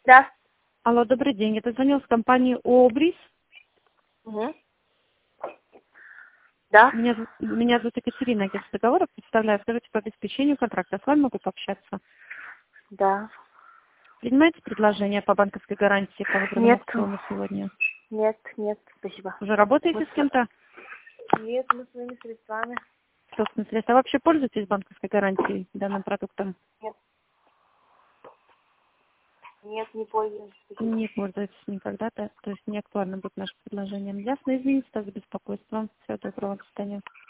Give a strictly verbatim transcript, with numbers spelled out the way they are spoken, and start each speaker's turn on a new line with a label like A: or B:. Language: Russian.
A: Да.
B: Алло, добрый день. Это звонил с компании ООБРИС.
A: Угу. Да.
B: Меня, зов- меня зовут Екатерина, агентство договоров. Представляю, скажите, по обеспечению контракта. С вами могу пообщаться.
A: Да.
B: Принимаете предложение по банковской гарантии по выбранному
A: Нет.
B: аукциону сегодня?
A: Нет, нет, спасибо.
B: Уже работаете
A: Мы
B: с кем-то?
A: с- Нет, мы своими средствами.
B: Собственно, средства. А вообще пользуетесь банковской гарантией данным продуктом?
A: Нет. Нет, не пользуюсь. Спасибо.
B: Не пользуетесь никогда, да? То есть не актуально будет наше предложение. Ясно, извините за беспокойство. Всего доброго, до свидания.